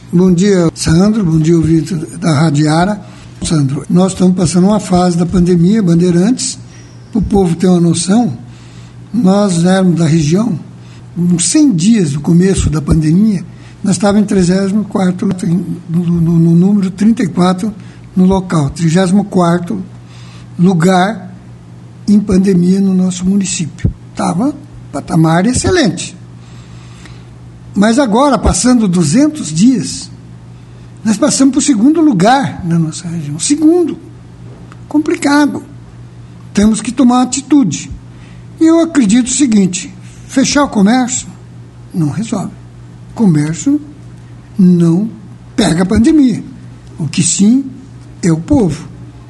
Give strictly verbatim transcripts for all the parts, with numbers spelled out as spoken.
Bom dia, Sandro. Bom dia, ouvintes da Radiara. Sandro, nós estamos passando uma fase da pandemia, Bandeirantes. Para o povo ter uma noção, nós éramos da região, uns cem dias do começo da pandemia, nós estávamos em trigésimo quarto, no, no, no número trinta e quatro no local, trigésimo quarto lugar em pandemia no nosso município. Estava patamar excelente. Mas agora, passando duzentos dias, nós passamos para o segundo lugar na nossa região. Segundo. Complicado. Temos que tomar atitude. E eu acredito o seguinte, fechar o comércio não resolve. O comércio não pega a pandemia. O que sim é o povo.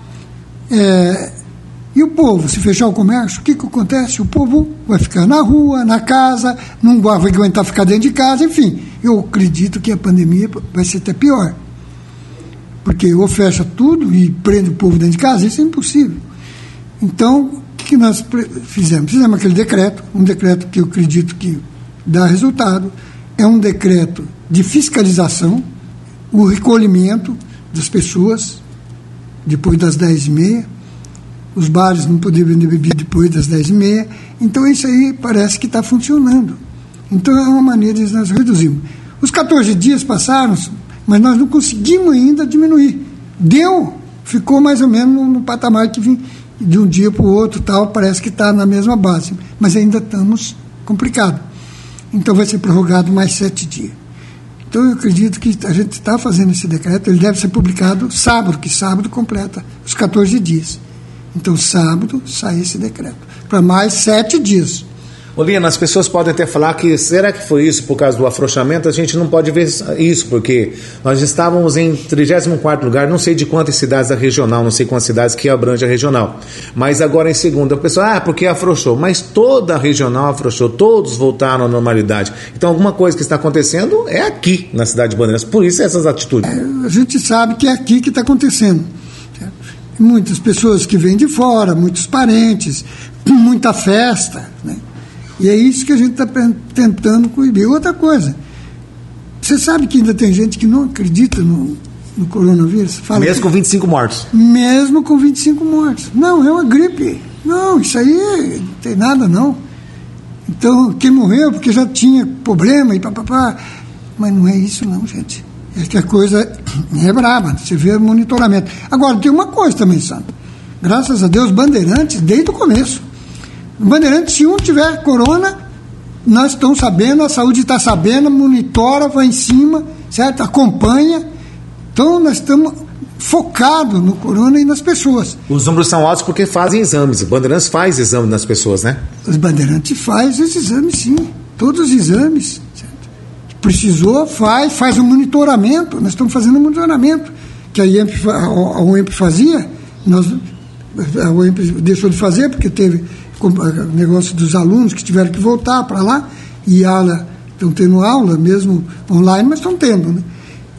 É, e o povo, se fechar o comércio, o que, que acontece? O povo vai ficar na rua, na casa, não vai aguentar ficar dentro de casa, enfim. Eu acredito que a pandemia vai ser até pior. Porque ou fecha tudo e prende o povo dentro de casa, isso é impossível. Então, o que, que nós fizemos? Fizemos aquele decreto, um decreto que eu acredito que dá resultado. É um decreto de fiscalização, o recolhimento das pessoas depois das dez e meia. Os bares não podiam vender bebida depois das dez e meia. Então, isso aí parece que está funcionando. Então, é uma maneira de nós reduzirmos. Os catorze dias passaram, mas nós não conseguimos ainda diminuir. Deu, ficou mais ou menos no, no patamar que vim de um dia para o outro, tal, parece que está na mesma base. Mas ainda estamos complicados. Então, vai ser prorrogado mais sete dias. Então, eu acredito que a gente está fazendo esse decreto, ele deve ser publicado sábado, que sábado completa os catorze dias. Então, sábado, sai esse decreto, para mais sete dias. Olina, as pessoas podem até falar que, será que foi isso por causa do afrouxamento? A gente não pode ver isso, porque nós estávamos em trigésimo quarto lugar, não sei de quantas cidades da regional, não sei quantas cidades que abrange a regional, mas agora em segundo, a pessoa, ah, porque afrouxou, mas toda a regional afrouxou, todos voltaram à normalidade. Então, alguma coisa que está acontecendo é aqui, na cidade de Bandeirantes, por isso essas atitudes. É, a gente sabe que é aqui que está acontecendo. Muitas pessoas que vêm de fora, muitos parentes, muita festa, né? E é isso que a gente está tentando coibir. Outra coisa, você sabe que ainda tem gente que não acredita no, no coronavírus? Fala mesmo que, com vinte e cinco mortos? Mesmo com vinte e cinco mortos. Não, é uma gripe. Não, isso aí não tem nada, não. Então, quem morreu porque já tinha problema e papapá. Mas não é isso, não, gente. É que a coisa é braba, você vê o monitoramento. Agora, tem uma coisa também, Sandro. Graças a Deus, Bandeirantes, desde o começo. Bandeirantes, se um tiver corona, nós estamos sabendo, a saúde está sabendo, monitora, vai em cima, certo? Acompanha. Então, nós estamos focados no corona e nas pessoas. Os números são altos porque fazem exames. O Bandeirantes faz exame nas pessoas, né? Os Bandeirantes faz esses exames, sim. Todos os exames, certo? Precisou, faz, faz um monitoramento. Nós estamos fazendo um monitoramento que a I E M P, a U E M P fazia, nós, a U E M P deixou de fazer porque teve o negócio dos alunos que tiveram que voltar para lá, e aula, estão tendo aula mesmo online, mas estão tendo, né?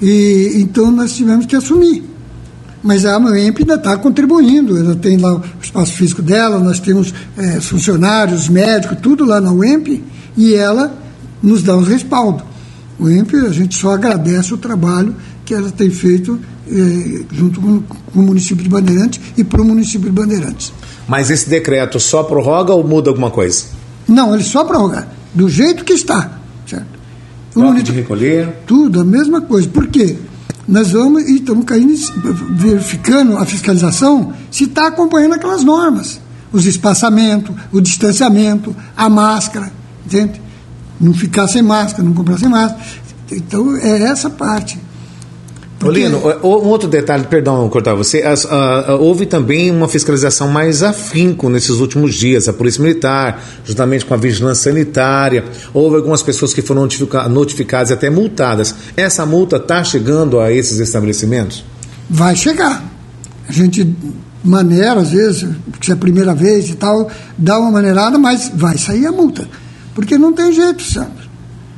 E então nós tivemos que assumir. Mas a U E M P ainda está contribuindo, ela tem lá o espaço físico dela, nós temos é, funcionários, médicos, tudo lá na U E M P, e ela nos dá um respaldo. A U E M P, a gente só agradece o trabalho que ela tem feito é, junto com, com o município de Bandeirantes e para o município de Bandeirantes. Mas esse decreto só prorroga ou muda alguma coisa? Não, ele só prorroga, do jeito que está, certo? O monitor... de recolher? Tudo, a mesma coisa. Por quê? Nós vamos e estamos caindo, verificando a fiscalização se está acompanhando aquelas normas. Os espaçamentos, o distanciamento, a máscara, entende? Não ficar sem máscara, não comprar sem máscara. Então, é essa parte. Porque... Olino, um outro detalhe, perdão cortar você, as, uh, uh, houve também uma fiscalização mais afinco nesses últimos dias, a Polícia Militar, juntamente com a Vigilância Sanitária, houve algumas pessoas que foram notifica- notificadas e até multadas. Essa multa está chegando a esses estabelecimentos? Vai chegar. A gente maneira, às vezes, porque é a primeira vez e tal, dá uma maneirada, mas vai sair a multa. Porque não tem jeito, Sandro.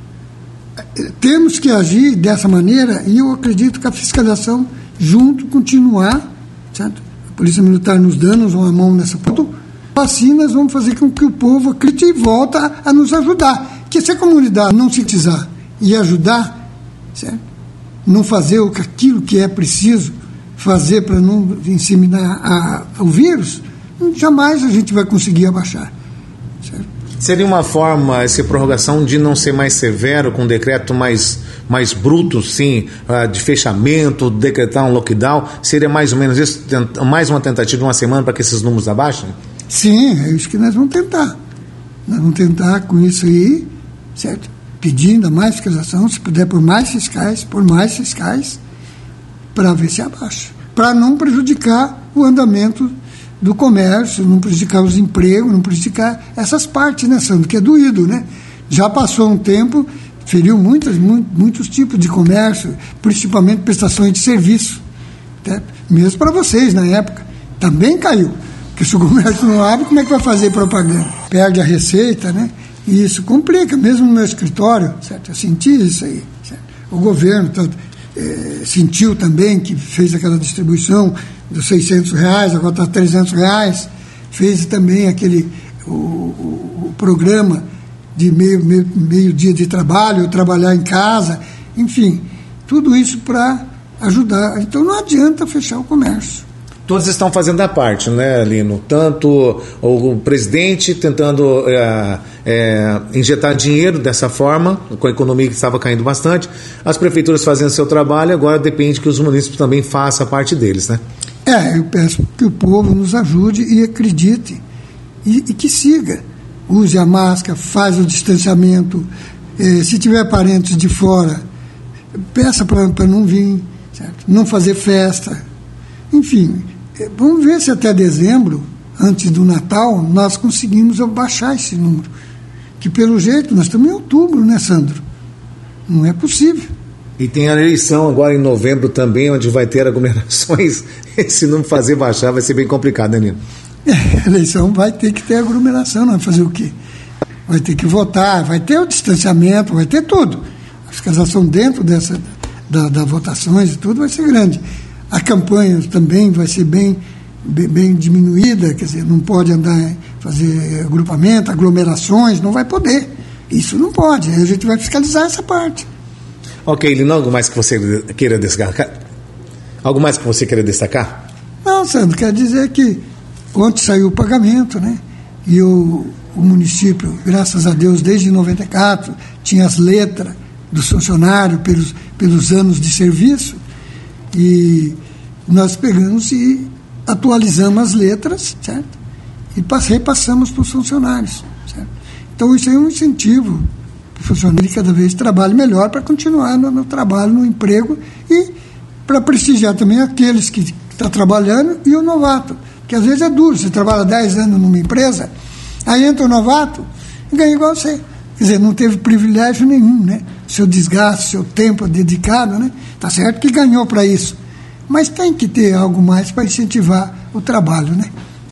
Temos que agir dessa maneira e eu acredito que a fiscalização junto continuar, certo? A Polícia Militar nos dando uma mão nessa ponta, assim nós vamos fazer com que o povo acredite e volte a, a nos ajudar. Porque se a comunidade não se utilizar e ajudar, certo? não fazer aquilo que é preciso fazer para não disseminar a, a, o vírus, jamais a gente vai conseguir abaixar. Certo? Seria uma forma, essa prorrogação, de não ser mais severo, com um decreto mais, mais bruto, sim, de fechamento, decretar um lockdown? Seria mais ou menos isso, mais uma tentativa de uma semana para que esses números abaixem? Sim, é isso que nós vamos tentar. Nós vamos tentar com isso aí, certo? Pedindo a mais fiscalização, se puder por mais fiscais, por mais fiscais, para ver se abaixa. Para não prejudicar o andamento do comércio, não prejudicar os empregos, não prejudicar essas partes, né, Sandro? Que é doído, né? Já passou um tempo, feriu muitas, muitos, muitos tipos de comércio, principalmente prestações de serviço. Né? Mesmo para vocês, na época, também caiu. Porque se o comércio não abre, como é que vai fazer propaganda? Perde a receita, né? E isso complica, mesmo no meu escritório, certo? Eu senti isso aí. Certo? O governo tá, é, sentiu também que fez aquela distribuição dos seiscentos reais, agora está trezentos reais, fez também aquele, o, o, o programa de meio, meio, meio dia de trabalho, trabalhar em casa, enfim, tudo isso para ajudar. Então não adianta fechar o comércio. Todos estão fazendo a parte, né, Lino? Tanto o presidente tentando é, é, injetar dinheiro dessa forma, com a economia que estava caindo bastante, as prefeituras fazendo seu trabalho, agora depende que os municípios também façam a parte deles, né? É, eu peço que o povo nos ajude e acredite, e, e que siga. Use a máscara, faz o distanciamento, eh, se tiver parentes de fora, peça para não vir, certo? Não fazer festa, enfim... Vamos ver se até dezembro, antes do Natal, nós conseguimos abaixar esse número. Que pelo jeito, nós estamos em outubro, né, Sandro? Não é possível. E tem a eleição agora em novembro também, onde vai ter aglomerações. Se não fazer baixar, vai ser bem complicado, né, Nino? É, a eleição vai ter que ter aglomeração, não vai fazer o quê? Vai ter que votar, vai ter o distanciamento, vai ter tudo. A fiscalização dentro dessa, da, da votações e tudo vai ser grande. A campanha também vai ser bem, bem, bem diminuída, quer dizer, não pode andar, fazer agrupamento, aglomerações, não vai poder. Isso não pode, a gente vai fiscalizar essa parte. Ok, Lino, algo mais que você queira destacar? Algo mais que você queira destacar? Não, Sandro, quer dizer que ontem saiu o pagamento, né? E o, o município, graças a Deus, desde noventa e quatro, tinha as letras dos funcionários pelos, pelos anos de serviço. E nós pegamos e atualizamos as letras, certo? E repassamos para os funcionários, certo? Então isso é um incentivo para o funcionário que cada vez trabalhe melhor para continuar no, no trabalho, no emprego e para prestigiar também aqueles que estão trabalhando e o novato, que às vezes é duro, você trabalha dez anos numa empresa, aí entra o novato e ganha igual você. Quer dizer, não teve privilégio nenhum, né? Seu desgaste, seu tempo dedicado, né? Tá certo que ganhou para isso. Mas tem que ter algo mais para incentivar o trabalho, né?